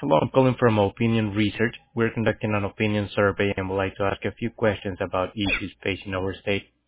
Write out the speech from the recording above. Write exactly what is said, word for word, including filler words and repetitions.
Hello, I'm calling from Opinion Research. We're conducting an opinion survey and would like to ask a few questions about issues facing our state.